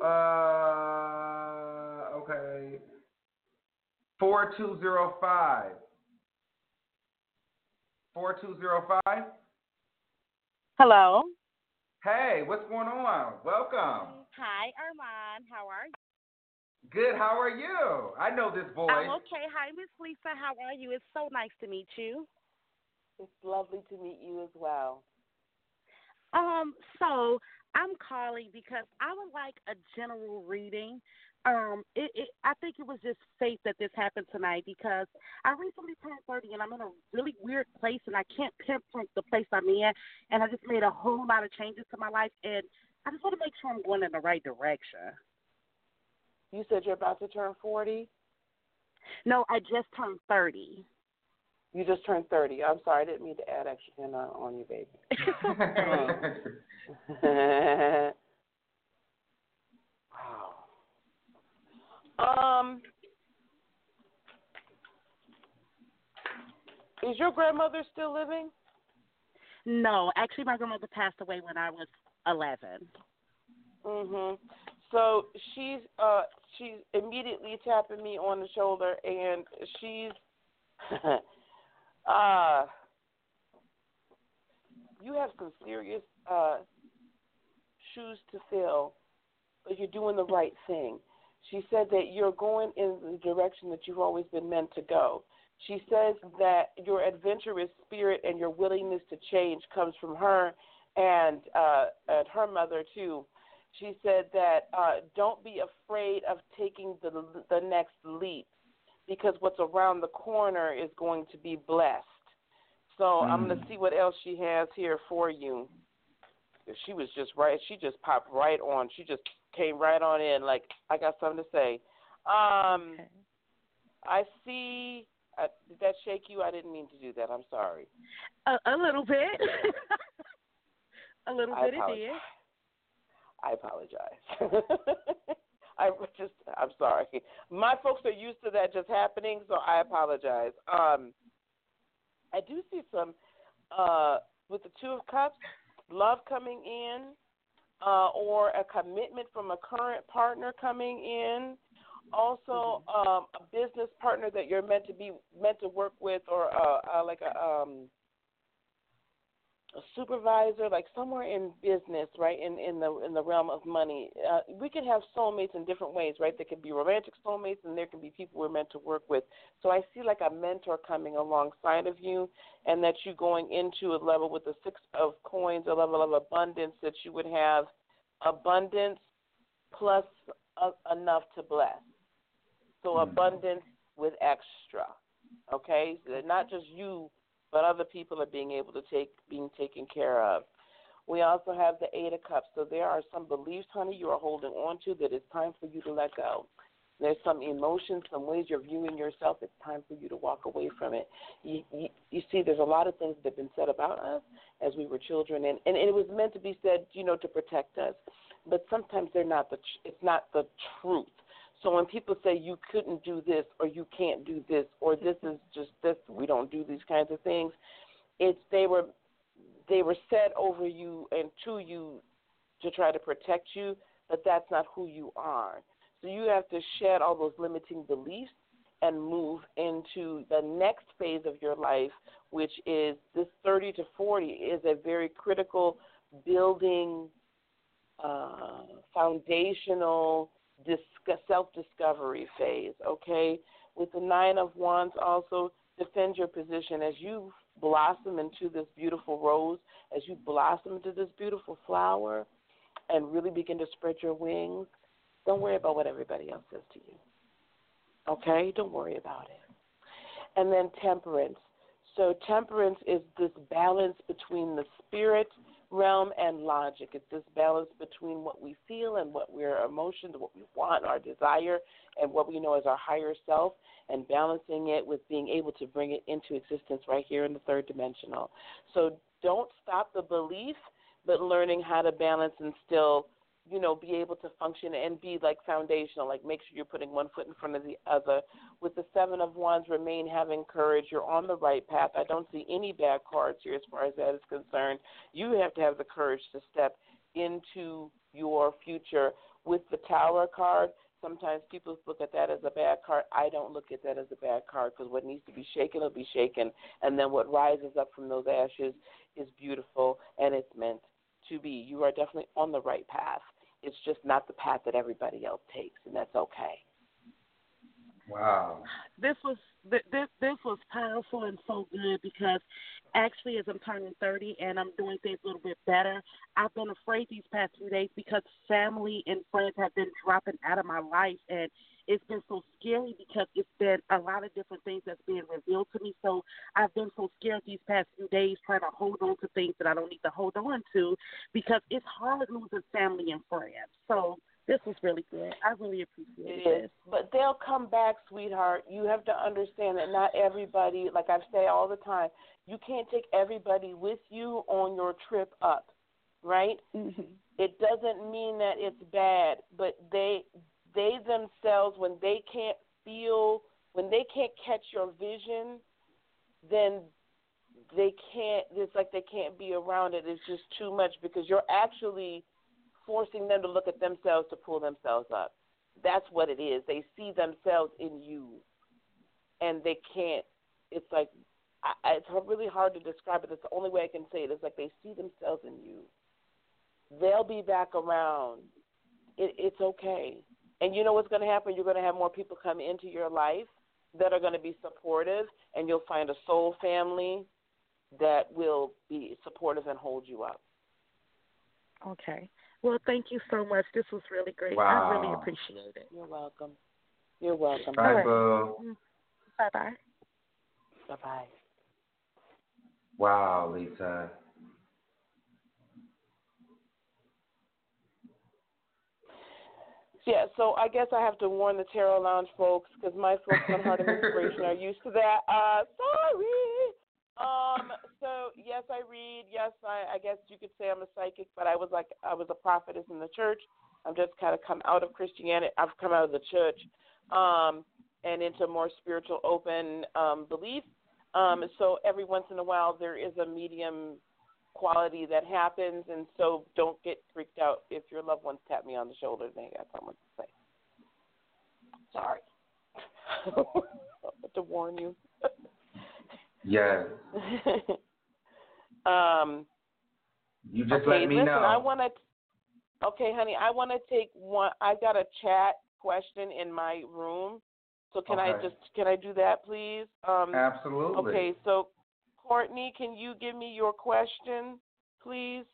uh okay. Four two zero five. Four two zero five. Hello. Hey, what's going on? Welcome. Hi, Armand. How are you? Good. How are you? I know this boy. I'm okay. Hi, Miss Lisa. How are you? It's so nice to meet you. It's lovely to meet you as well. Um, so I'm calling because I would like a general reading. Um, it, it I think it was just fate that this happened tonight because I recently turned thirty and I'm in a really weird place and I can't pinpoint the place I'm in, and I just made a whole lot of changes to my life, and I just want to make sure I'm going in the right direction. You said you're about to turn forty? No, I just turned thirty. You just turned thirty. I'm sorry, I didn't mean to add extra in on, on you, baby. Wow. Um, is your grandmother still living? No, actually, my grandmother passed away when I was eleven. Mhm. So she's uh she's immediately tapping me on the shoulder, and she's uh you have some serious uh shoes to fill, but you're doing the right thing. She said that you're going in the direction that you've always been meant to go. She says that your adventurous spirit and your willingness to change comes from her and uh, and her mother too. She said that uh, don't be afraid of taking the the next leap, because what's around the corner is going to be blessed. So mm. I'm going to see what else she has here for you. She was just right. She just popped right on. She just came right on in like, I got something to say. Um, okay. I see. Uh, did that shake you? I didn't mean to do that. I'm sorry. A, a little bit. a little I bit it did. I apologize. I just, I'm sorry. My folks are used to that just happening, so I apologize. Um, I do see some, uh, with the Two of Cups, love coming in, uh, or a commitment from a current partner coming in. Also, um, a business partner that you're meant to be meant to work with, or uh, uh, like a um, a supervisor, like somewhere in business, right? In in the in the realm of money, uh, we can have soulmates in different ways, right? There can be romantic soulmates, and there can be people we're meant to work with. So I see like a mentor coming alongside of you, and that you going into a level with the Six of Coins, a level of abundance, that you would have abundance plus uh, enough to bless. So abundance with extra, okay? So not just you, but other people are being able to take, being taken care of. We also have the Eight of Cups. So there are some beliefs, honey, you are holding on to that it's time for you to let go. There's some emotions, some ways you're viewing yourself. It's time for you to walk away from it. You, you, you see, there's a lot of things that have been said about us as we were children, and, and it was meant to be said, you know, to protect us. But sometimes they're not the. It's not the truth. So when people say you couldn't do this, or you can't do this, or this is just this, we don't do these kinds of things, it's they were they were said over you and to you to try to protect you, but that's not who you are. So you have to shed all those limiting beliefs and move into the next phase of your life, which is this thirty to forty is a very critical building, uh, foundational, self-discovery phase, okay? With the Nine of Wands, also defend your position as you blossom into this beautiful rose, as you blossom into this beautiful flower and really begin to spread your wings. Don't worry about what everybody else says to you, okay? Don't worry about it. And then Temperance. So Temperance is this balance between the spirit realm and logic. It's this balance between what we feel and what we're emotions, what we want, our desire, and what we know as our higher self, and balancing it with being able to bring it into existence right here in the third dimensional. So don't stop the belief, but learning how to balance and still, you know, be able to function and be like foundational, like make sure you're putting one foot in front of the other. With the Seven of Wands, remain having courage. You're on the right path. I don't see any bad cards here as far as that is concerned. You have to have the courage to step into your future. With the Tower card, sometimes people look at that as a bad card. I don't look at that as a bad card, because what needs to be shaken will be shaken, and then what rises up from those ashes is beautiful, and it's meant to be. You are definitely on the right path. It's just not the path that everybody else takes, and that's okay. Wow. This was this this was powerful and so good, because actually, as I'm turning thirty and I'm doing things a little bit better, I've been afraid these past few days because family and friends have been dropping out of my life, and it's been so scary because it's been a lot of different things that's being revealed to me. So I've been so scared these past few days trying to hold on to things that I don't need to hold on to, because it's hard losing family and friends. So this was really good. I really appreciate it. This. But they'll come back, sweetheart. You have to understand that not everybody, like I say all the time, you can't take everybody with you on your trip up, right? Mm-hmm. It doesn't mean that it's bad, but they they themselves, when they can't feel, when they can't catch your vision, then they can't, it's like they can't be around it. It's just too much, because you're actually forcing them to look at themselves to pull themselves up. That's what it is. They see themselves in you, and they can't. It's like, I, it's really hard to describe it. It's the only way I can say it. It's like they see themselves in you. They'll be back around. It, it's okay. And you know what's going to happen? You're going to have more people come into your life that are going to be supportive, and you'll find a soul family that will be supportive and hold you up. Okay. Well, thank you so much. This was really great. Wow. I really appreciate it. You're welcome. You're welcome. Bye, right. boo. Bye-bye. Bye-bye. Wow, Lisa. Yeah, so I guess I have to warn the Tarot Lounge folks because my folks on Heart of Inspiration are used to that. Uh, sorry. Um. So yes, I read. Yes, I, I guess you could say I'm a psychic, but I was like I was a prophetess in the church. I've just kind of come out of Christianity. I've come out of the church, um, and into more spiritual, open um, belief. Um. So every once in a while there is a medium quality that happens, and so don't get freaked out if your loved ones tap me on the shoulder and they got something to say. Sorry. To warn you. Yes. um. You just okay, let me listen, know. I want to. Okay, honey, I want to take one. I got a chat question in my room, so can Okay. I just can I do that, please? Um. Absolutely. Okay, so. Courtney, can you give me your question, please?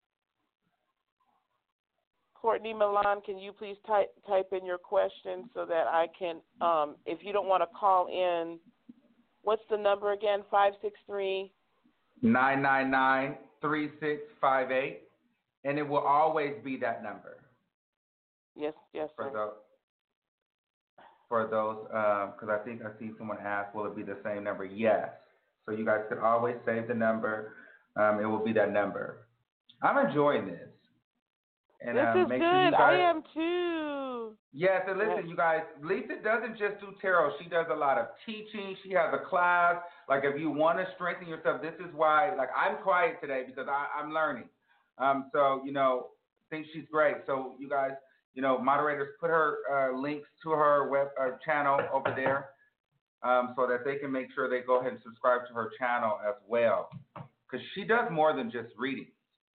Courtney Milan, can you please type type in your question so that I can, um, if you don't want to call in, what's the number again? five six three nine nine nine, three six five eight, and it will always be that number. Yes, yes, For sir. those, for those, because I think I see someone ask, will it be the same number? Yes. So you guys can always save the number. Um, it will be that number. I'm enjoying this. And this um, is make good. sure you guys, I am too. Yes, and listen, you guys, Lisa doesn't just do tarot. She does a lot of teaching. She has a class. Like, if you want to strengthen yourself, this is why, like, I'm quiet today because I, I'm learning. Um, so, you know, I think she's great. So, you guys, you know, moderators, put her uh, links to her web uh, channel over there. Um, so that they can make sure they go ahead and subscribe to her channel as well. Because she does more than just reading.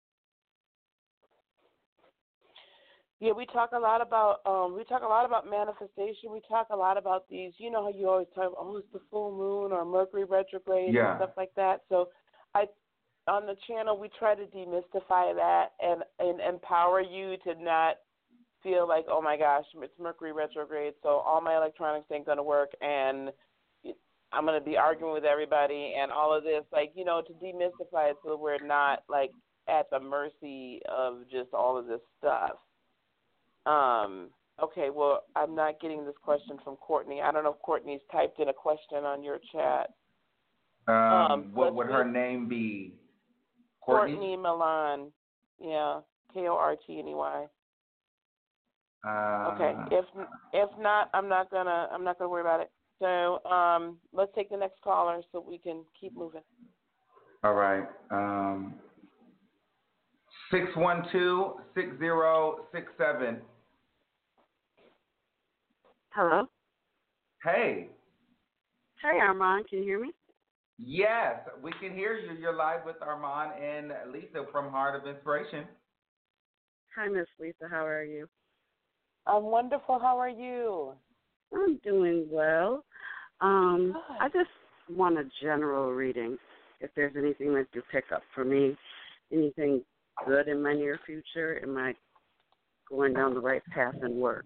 Yeah, we talk a lot about um, we talk a lot about manifestation. We talk a lot about these. You know how you always talk, oh, it's the full moon or Mercury retrograde Yeah. and stuff like that. So, I on the channel we try to demystify that and, and empower you to not feel like, oh my gosh, it's Mercury retrograde, so all my electronics ain't gonna work and I'm going to be arguing with everybody and all of this, like, you know, to demystify it so we're not, like, at the mercy of just all of this stuff. Um, okay, well, I'm not getting this question from Courtney. I don't know if Courtney's typed in a question on your chat. Um, Um, what would let's her see. name be? Courtney? Courtney Milan. Yeah, K O R T N E Y. Uh, Okay. If if not, I'm not gonna I'm not gonna worry about it. So um, let's take the next caller so we can keep moving. All right. Um, six one two, six zero six seven. Hello. Hey. Hey, Armand. Can you hear me? Yes, we can hear you. You're live with Armand and Lisa from Heart of Inspiration. Hi, Miss Lisa. How are you? I'm wonderful. How are you? I'm doing well. Um, Good. I just want a general reading. If there's anything that you pick up for me, anything good in my near future, am I going down the right path in work?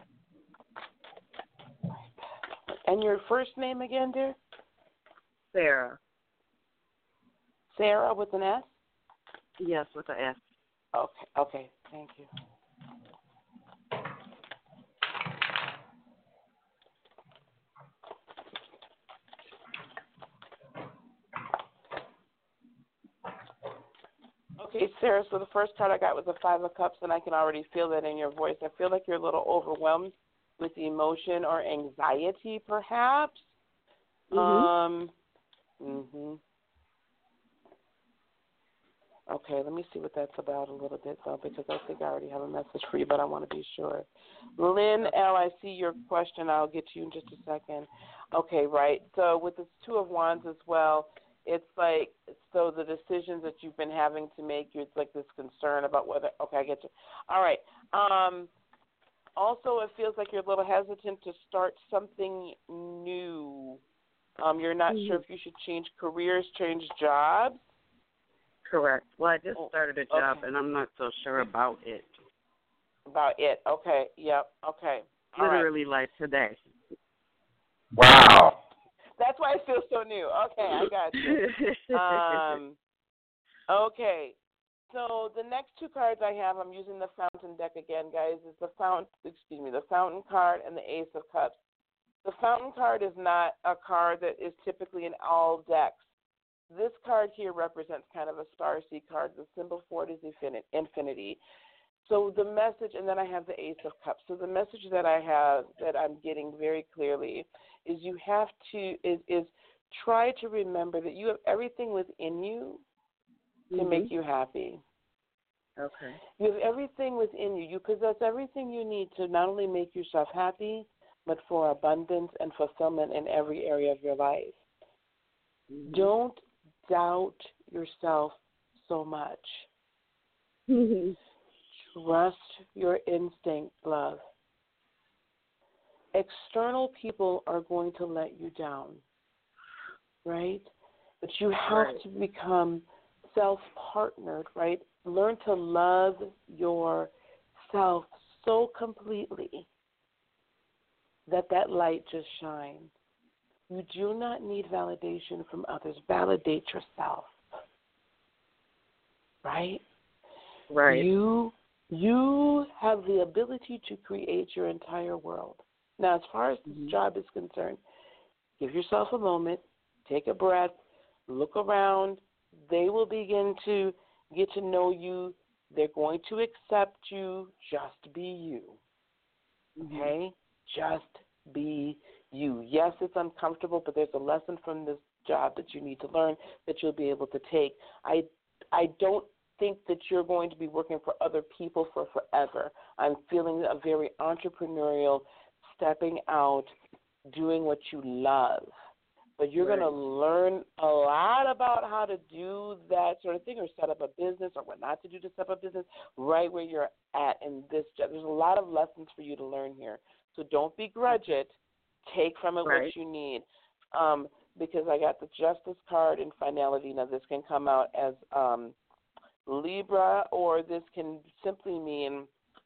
And your first name again, dear? Sarah. Sarah with an S? Yes, with an S. Okay, okay. Thank you. Okay, Sarah, so the first card I got was a Five of Cups, and I can already feel that in your voice. I feel like you're a little overwhelmed with emotion or anxiety, perhaps. Mm-hmm. Um, mm-hmm. Okay, let me see what that's about a little bit, though, because I think I already have a message for you, but I want to be sure. Lynn L., I see your question. I'll get to you in just a second. Okay, right. So with this Two of Wands as well, it's like, so the decisions that you've been having to make, it's like this concern about whether, okay, I get you. All right. Um, also, it feels like you're a little hesitant to start something new. Um, you're not Mm-hmm. sure if you should change careers, change jobs. Correct. Well, I just started a job, Okay. and I'm not so sure about it. About it. Okay. Yep. Okay. All right. Literally like today. Wow. That's why I feel so new. Okay, I got you. Um, okay. So the next two cards I have, I'm using the Fountain deck again, guys. Is the fountain, excuse me, the Fountain card and the Ace of Cups. The Fountain card is not a card that is typically in all decks. This card here represents kind of a starseed card. The symbol for it is infinity. So the message, and then I have the Ace of Cups. So the message that I have, that I'm getting very clearly, is you have to, is, is try to remember that you have everything within you to mm-hmm. make you happy. Okay. You have everything within you. You possess everything you need to not only make yourself happy, but for abundance and fulfillment in every area of your life. Mm-hmm. Don't doubt yourself so much. Mm-hmm. Trust your instinct, love. External people are going to let you down, right? But you have right. to become self-partnered, right? Learn to love yourself so completely that that light just shines. You do not need validation from others. Validate yourself, right? Right. You you have the ability to create your entire world. Now, as far as mm-hmm. this job is concerned, give yourself a moment, take a breath, look around. They will begin to get to know you. They're going to accept you. Just be you. Okay? Mm-hmm. Just be you. Yes, it's uncomfortable, but there's a lesson from this job that you need to learn that you'll be able to take. I I don't think that you're going to be working for other people for forever. I'm feeling a very entrepreneurial, stepping out, doing what you love. But you're right. going to learn a lot about how to do that sort of thing, or set up a business, or what not to do to set up a business right where you're at in this job. There's a lot of lessons for you to learn here. So don't begrudge it. Take from it right. what you need. Um, because I got the Justice card in finality. Now, this can come out as um, Libra, or this can simply mean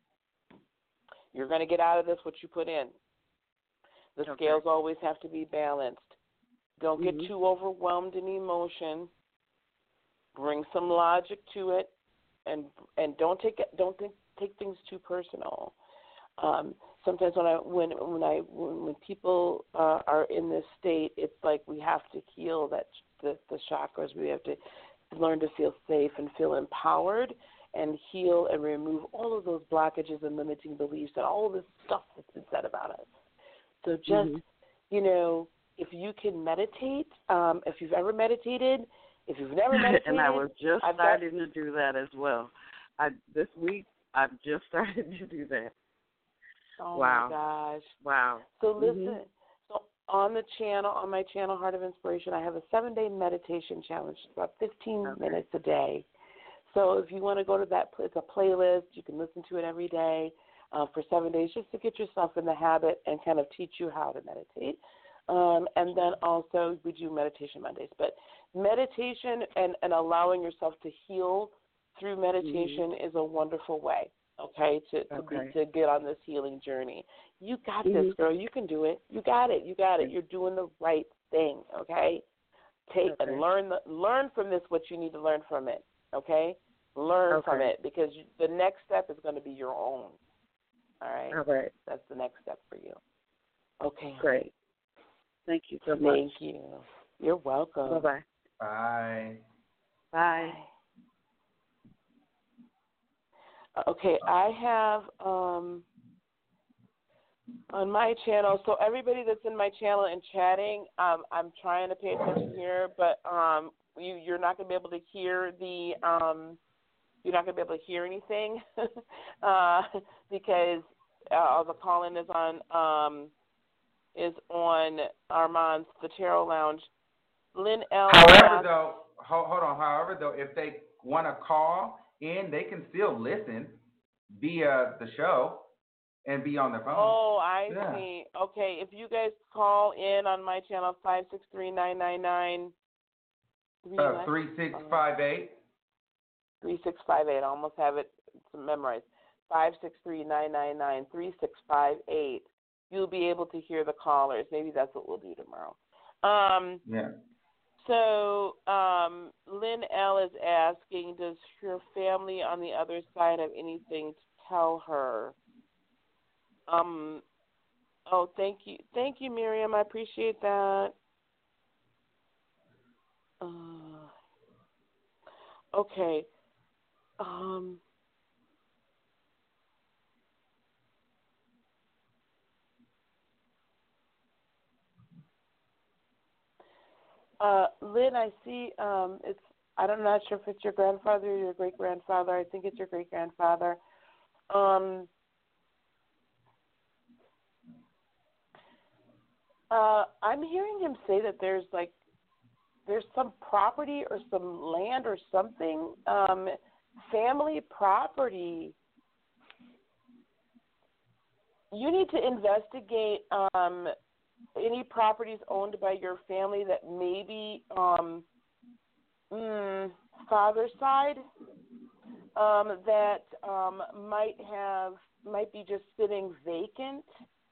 you're going to get out of this what you put in. The okay. scales always have to be balanced. Don't mm-hmm. get too overwhelmed in emotion. Bring some logic to it, and and don't take it, don't think, take things too personal. Um, sometimes when I when when I when, when people uh, are in this state, it's like we have to heal that the, the chakras. We have to learn to feel safe and feel empowered, and heal and remove all of those blockages and limiting beliefs and all of this stuff that's been said about us. So just, mm-hmm. you know, if you can meditate, um, if you've ever meditated, if you've never meditated. And I was just I've starting got, to do that as well. I This week, I've just started to do that. Oh, wow. my gosh. Wow. So listen, mm-hmm. so on the channel, on my channel, Heart of Inspiration, I have a seven-day meditation challenge. It's about fifteen okay. minutes a day. So if you want to go to that, it's a playlist. You can listen to it every day uh, for seven days just to get yourself in the habit and kind of teach you how to meditate. Um, and then also we do meditation Mondays. But meditation and, and allowing yourself to heal through meditation mm-hmm. is a wonderful way, okay, to to, okay. Be, to get on this healing journey. You got mm-hmm. this, girl. You can do it. You got it. You got it. You're doing the right thing, okay? Take okay. and learn the, learn from this what you need to learn from it, okay? Learn okay. from it, because you, the next step is going to be your own, all right? All right. That's the next step for you. Okay. Great. Thank you so Thank much. Thank you. You're welcome. Bye-bye. Bye. Bye. Okay, I have um, on my channel, so everybody that's in my channel and chatting, um, I'm trying to pay attention here, but um, you, you're not going to be able to hear the, um, you're not going to be able to hear anything uh, because uh, the call-in is on, um, is on Armand's, the Tarot Lounge. Lynn L. However, asked, though, hold, hold on. However, though, if they want to call in, they can still listen via the show and be on their phone. Oh, I yeah. see. Okay, if you guys call in on my channel, five six three, nine nine nine. Uh, three six five eight. three six five eight. I almost have it memorized. five six three, nine nine nine, three six five eight. You'll be able to hear the callers. Maybe that's what we'll do tomorrow. Um, yeah. So um, Lynn L. is asking, does her family on the other side have anything to tell her? Um, oh, thank you. Thank you, Miriam. I appreciate that. Uh, okay. Um, uh, Lynn, I see um, it's, I'm not sure if it's your grandfather or your great-grandfather. I think it's your great-grandfather. Um, uh, I'm hearing him say that there's, like, there's some property or some land or something, um, family property. You need to investigate um, any properties owned by your family that maybe um, mm, father's side um, that um, might have might be just sitting vacant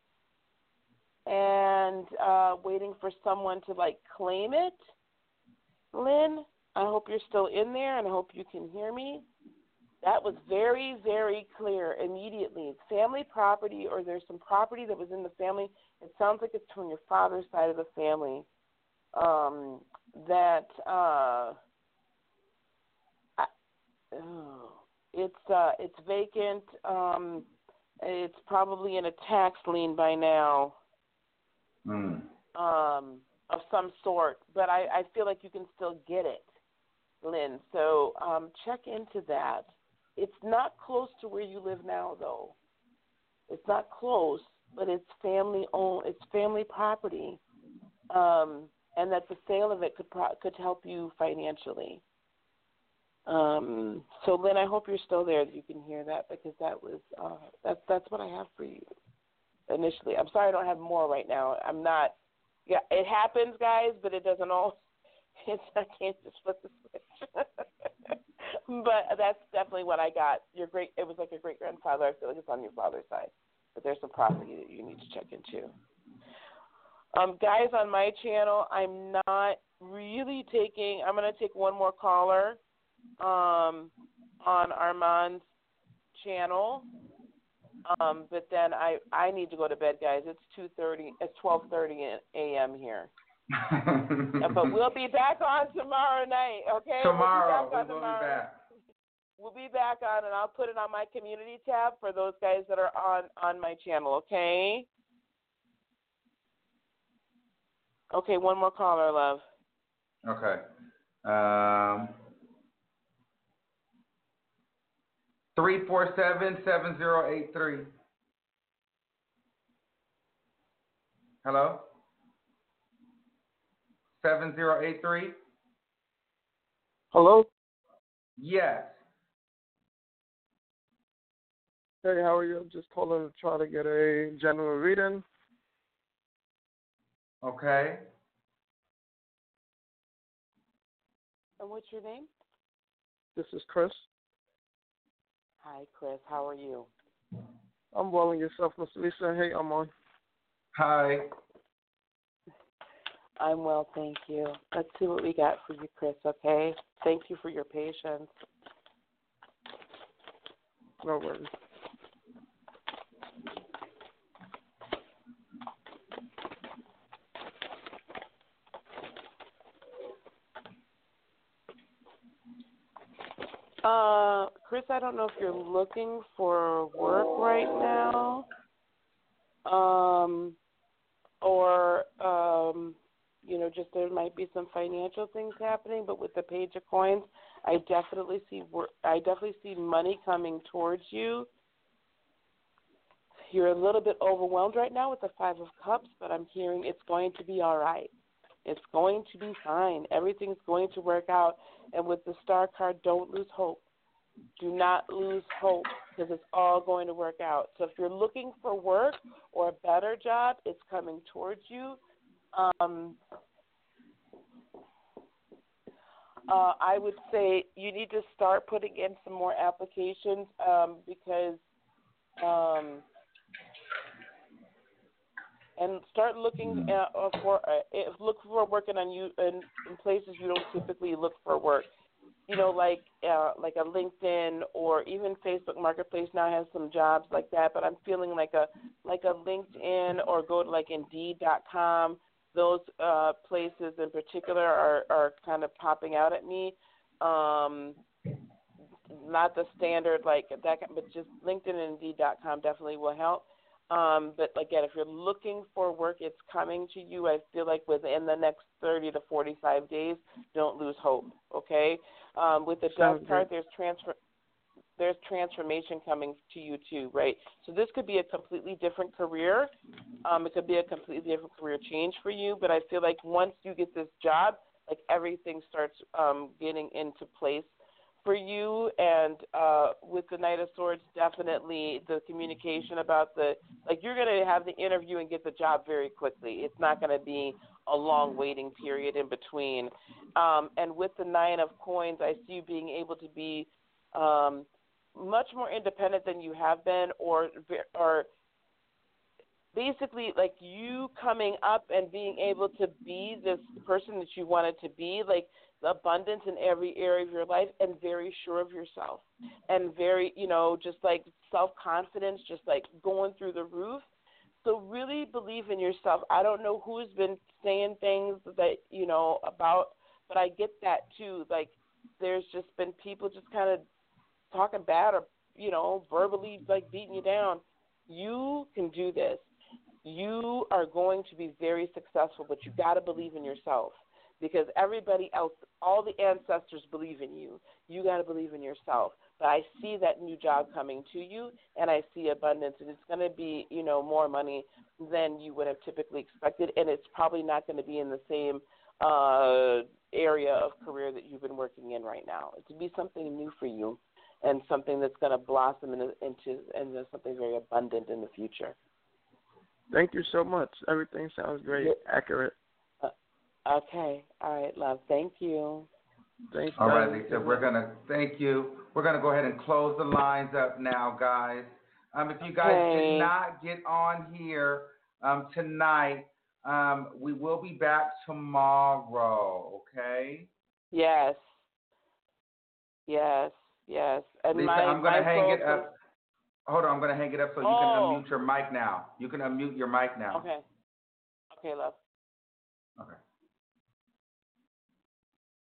and uh, waiting for someone to like claim it. Lynn, I hope you're still in there, and I hope you can hear me. That was very, very clear immediately. It's family property, or there's some property that was in the family. It sounds like it's from your father's side of the family. Um, that uh, I, oh, it's uh, it's vacant. Um, it's probably in a tax lien by now. Mm. Um, of some sort, but I, I feel like you can still get it, Lynn. So um, check into that. It's not close to where you live now, though. It's not close, but it's family owned. It's family property, um, and that the sale of it could pro- could help you financially. Um, so, Lynn, I hope you're still there. That you can hear that, because that was uh, that's that's what I have for you initially. I'm sorry I don't have more right now. I'm not. Yeah, it happens, guys, but it doesn't all. It's, I can't just flip the switch. But that's definitely what I got. Your great. It was like your great grandfather. I feel like it's on your father's side, but there's some property that you need to check into. Um, guys, on my channel, I'm not really taking. I'm going to take one more caller um, on Armand's channel. Um, but then I, I need to go to bed, guys. It's two thirty. It's twelve thirty a.m. here. But we'll be back on tomorrow night. Okay. Tomorrow we'll be back on we will tomorrow. be back. We'll be back on, and I'll put it on my community tab for those guys that are on on my channel. Okay. Okay. One more caller, love. Okay. Um. Three four seven seven zero eight three. Hello? Seven zero eight three? Hello? Yes. Hey, how are you? I'm just calling to try to get a general reading. Okay. And what's your name? This is Chris. Hi, Chris. How are you? I'm well, and yourself, Miss Lisa. Hey, I'm on. Hi. I'm well, thank you. Let's see what we got for you, Chris, okay? Thank you for your patience. No worries. Uh, Chris, I don't know if you're looking for work right now, um, or um, you know, just there might be some financial things happening. But with the Page of Coins, I definitely see work. I definitely see money coming towards you. You're a little bit overwhelmed right now with the Five of Cups, but I'm hearing it's going to be all right. It's going to be fine. Everything's going to work out. And with the Star card, don't lose hope. Do not lose hope, because it's all going to work out. So if you're looking for work or a better job, it's coming towards you. Um, uh, I would say you need to start putting in some more applications um, because um, and start looking uh, for uh, look for working on you in, in places you don't typically look for work. You know, like uh, like a LinkedIn or even Facebook Marketplace now has some jobs like that. But I'm feeling like a like a LinkedIn or go to like Indeed dot com. Those uh, places in particular are, are kind of popping out at me. Um, not the standard like that, but just LinkedIn and Indeed dot com definitely will help. Um, but again, if you're looking for work, it's coming to you. I feel like within the next thirty to forty-five days, don't lose hope. Okay. Um, with the death card, there's transfer. There's transformation coming to you too, right? So this could be a completely different career. Um, it could be a completely different career change for you. But I feel like once you get this job, like everything starts um, getting into place for you. And uh, with the Knight of Swords, definitely the communication about the like you're going to have the interview and get the job very quickly. It's not going to be a long waiting period in between. Um, and with the Nine of Coins, I see you being able to be um, much more independent than you have been, or or basically like you coming up and being able to be this person that you wanted to be, like abundance in every area of your life, and very sure of yourself, and very, you know, just like self-confidence, just like going through the roof. So really believe in yourself. I don't know who's been saying things that, you know, about, but I get that too. Like there's just been people just kind of talking bad or, you know, verbally like beating you down. You can do this. You are going to be very successful, but you got to believe in yourself because everybody else, all the ancestors believe in you. You got to believe in yourself. But I see that new job coming to you, and I see abundance, and it's going to be, you know, more money than you would have typically expected, and it's probably not going to be in the same uh, area of career that you've been working in right now. It could be something new for you and something that's going to blossom into, into, into something very abundant in the future. Thank you so much. Everything sounds great, yeah. Accurate. Uh, okay. All right, love. Thank you. Thanks, All right, Lisa. We're going to thank you. We're going to go ahead and close the lines up now, guys. Um, if you guys okay. did not get on here um, tonight, um, we will be back tomorrow, okay? Yes. Yes, yes. And Lisa, my, I'm going to hang it focus... up. Hold on, I'm going to hang it up so you oh. can unmute your mic now. You can unmute your mic now. Okay. Okay, love. Okay.